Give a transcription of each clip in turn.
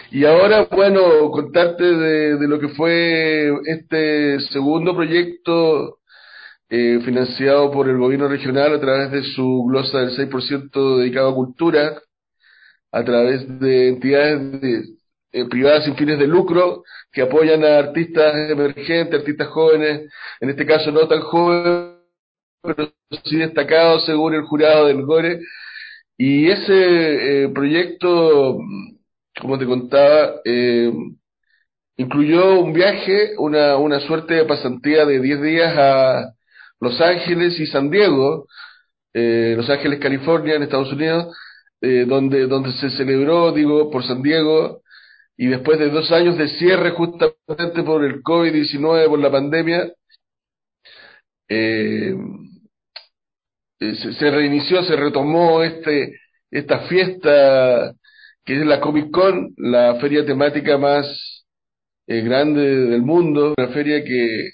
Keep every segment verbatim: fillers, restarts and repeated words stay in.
Y ahora, bueno, contarte de, de lo que fue este segundo proyecto eh, financiado por el gobierno regional a través de su glosa del seis por ciento dedicado a cultura, a través de entidades de- eh, privadas sin fines de lucro que apoyan a artistas emergentes, artistas jóvenes, en este caso no tan jóvenes, pero sí destacados según el jurado del Gore. Y ese eh, proyecto, como te contaba, eh, incluyó un viaje, una, una suerte de pasantía de diez días a Los Ángeles y San Diego, eh, Los Ángeles, California, en Estados Unidos, eh, donde, donde se celebró, digo, por San Diego, y después de dos años de cierre justamente por el covid diecinueve, por la pandemia, eh, eh, se, se reinició, se retomó este, esta fiesta que es la Comic Con, la feria temática más eh, grande del mundo, una feria que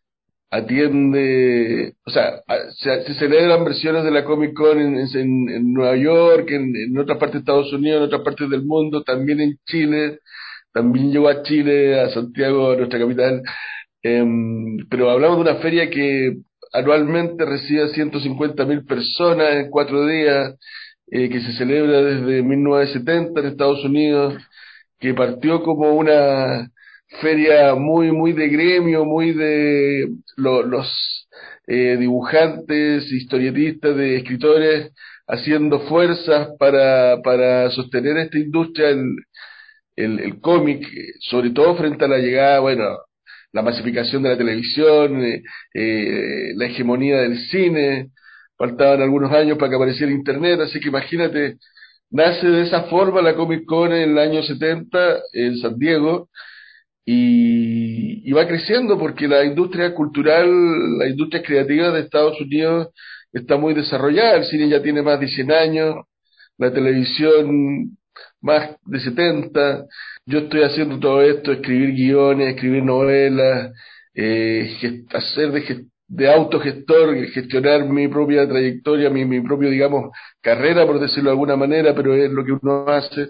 atiende, o sea, a- se, se celebran versiones de la Comic Con en, en- en Nueva York, en, en otras partes de Estados Unidos, en otras partes del mundo, también en Chile, también llegó a Chile, a Santiago, a nuestra capital. Em, pero hablamos de una feria que anualmente recibe a ciento cincuenta mil personas en cuatro días, eh, que se celebra desde mil novecientos setenta en Estados Unidos, que partió como una feria muy, muy de gremio, muy de lo- los eh, dibujantes, historietistas, de escritores, haciendo fuerzas para, para sostener esta industria, el, el, el cómic, eh, sobre todo frente a la llegada, bueno, la masificación de la televisión, eh, eh, la hegemonía del cine, faltaban algunos años para que apareciera Internet, así que imagínate, nace de esa forma la Comic Con en el año setenta en San Diego, y, y va creciendo porque la industria cultural, la industria creativa de Estados Unidos está muy desarrollada, el cine ya tiene más de cien años, la televisión más de setenta. Yo estoy haciendo todo esto, escribir guiones, escribir novelas, eh, gest- hacer de, gest- de autogestor, gestionar mi propia trayectoria, mi, mi propio, digamos, carrera, por decirlo de alguna manera, pero es lo que uno hace.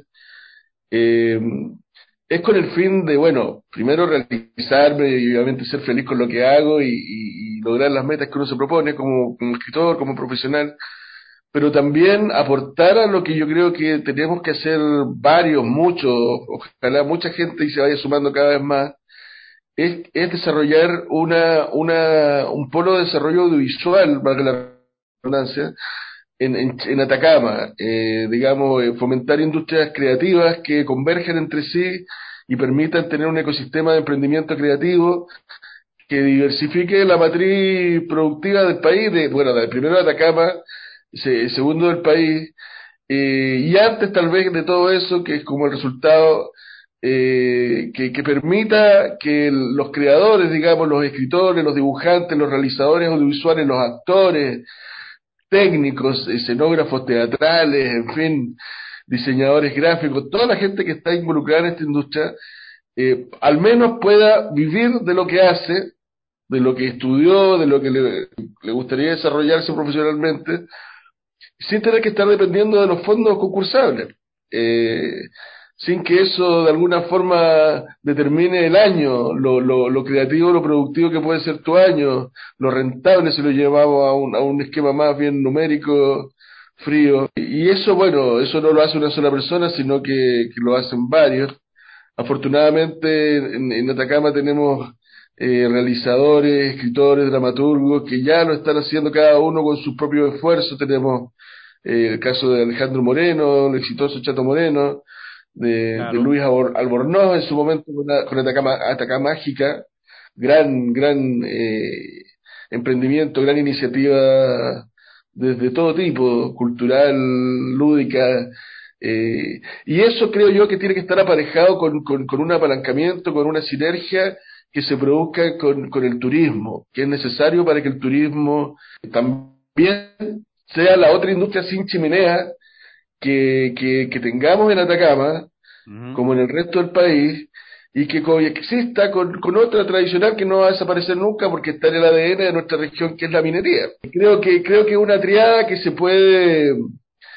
Eh, es con el fin de, bueno, primero realizarme y obviamente ser feliz con lo que hago y, y- y lograr las metas que uno se propone como, como escritor, como profesional, pero también aportar a lo que yo creo que tenemos que hacer varios, muchos, ojalá mucha gente y se vaya sumando cada vez más, es, es desarrollar una, una, un polo de desarrollo audiovisual, valga la redundancia, en, en, en Atacama, eh, digamos, eh, fomentar industrias creativas que convergen entre sí y permitan tener un ecosistema de emprendimiento creativo que diversifique la matriz productiva del país, de, bueno, de, primero de Atacama, se- segundo del país, eh, y antes tal vez de todo eso, que es como el resultado, eh, que, que permita que el- los creadores, digamos, los escritores, los dibujantes, los realizadores audiovisuales, los actores, técnicos, escenógrafos teatrales, en fin, diseñadores gráficos, toda la gente que está involucrada en esta industria, eh, al menos pueda vivir de lo que hace, de lo que estudió, de lo que le, le gustaría desarrollarse profesionalmente, sin tener que estar dependiendo de los fondos concursables, eh, sin que eso de alguna forma determine el año, lo, lo, lo creativo, lo productivo que puede ser tu año, lo rentable si lo llevamos a un, a un esquema más bien numérico, frío. Y eso, bueno, eso no lo hace una sola persona, sino que, que lo hacen varios. Afortunadamente en, en Atacama tenemos eh, realizadores, escritores, dramaturgos que ya lo están haciendo cada uno con sus propios esfuerzos. Tenemos eh, el caso de Alejandro Moreno, el exitoso Chato Moreno, de, de Claro. Luis Abor- Albornoz en su momento con, la- con Atacama, Atacama Mágica, gran, gran eh, emprendimiento, gran iniciativa desde todo tipo, cultural, lúdica, eh, y eso creo yo que tiene que estar aparejado con, con, con un apalancamiento, con una sinergia que se produzca con, con el turismo, que es necesario para que el turismo también sea la otra industria sin chimenea que, que, que tengamos en Atacama, Ujú. como en el resto del país, y que coexista con, con otra tradicional que no va a desaparecer nunca porque está en el A D N de nuestra región, que es la minería. Creo que, creo que es una triada que se puede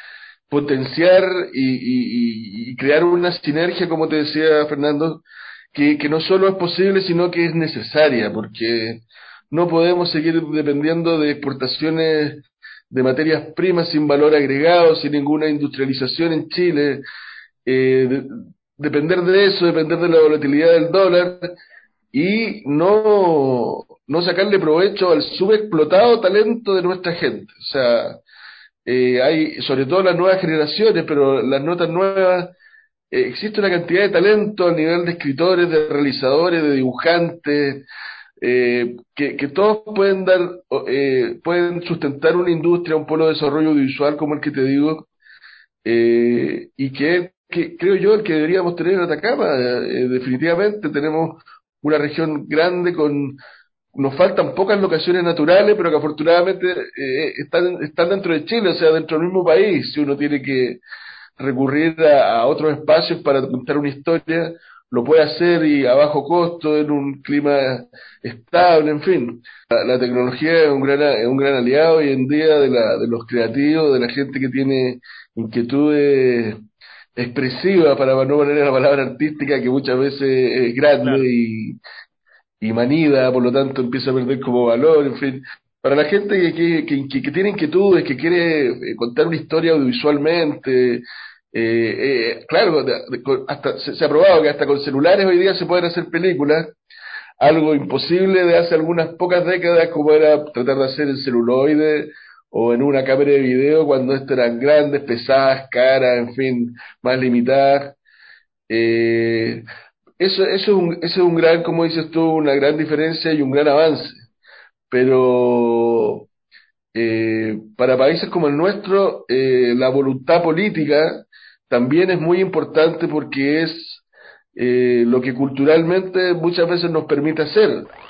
potenciar y, y- y crear una sinergia, como te decía Fernando, que, que no solo es posible, sino que es necesaria, porque no podemos seguir dependiendo de exportaciones de materias primas sin valor agregado, sin ninguna industrialización en Chile. Eh, de- depender de eso, depender de la volatilidad del dólar y no, no sacarle provecho al subexplotado talento de nuestra gente. O sea, eh, hay, sobre todo las nuevas generaciones, pero las notas nuevas, eh, existe una cantidad de talento a nivel de escritores, de realizadores, de dibujantes, eh, que, que todos pueden dar, o, eh, pueden sustentar una industria, un polo de desarrollo audiovisual como el que te digo, eh, y que, que creo yo el que deberíamos tener en Atacama. Eh, definitivamente tenemos una región grande con, nos faltan pocas locaciones naturales, pero que afortunadamente eh, están, están dentro de Chile, o sea, dentro del mismo país. Si uno tiene que recurrir a, a otros espacios para contar una historia, lo puede hacer y a bajo costo, en un clima estable, en fin. La, la tecnología es un gran, es un gran aliado hoy en día de, la, de los creativos, de la gente que tiene inquietudes expresivas, para no poner la palabra artística, que muchas veces es grande Claro. y, y manida, por lo tanto empieza a perder como valor, en fin. Para la gente que, que, que, que- que tiene inquietudes, que quiere eh, contar una historia audiovisualmente, eh, eh, claro, de- de- con- hasta se, se ha probado que hasta con celulares hoy día se pueden hacer películas, algo imposible de hace algunas pocas décadas, como era tratar de hacer en celuloide o en una cámara de video cuando estas eran grandes, pesadas, caras, en fin, más limitadas. Eh, eso, eso es un, eso es un gran, como dices tú, una gran diferencia y un gran avance. Pero eh, para países como el nuestro, eh, la voluntad política también es muy importante porque es eh, lo que culturalmente muchas veces nos permite hacer.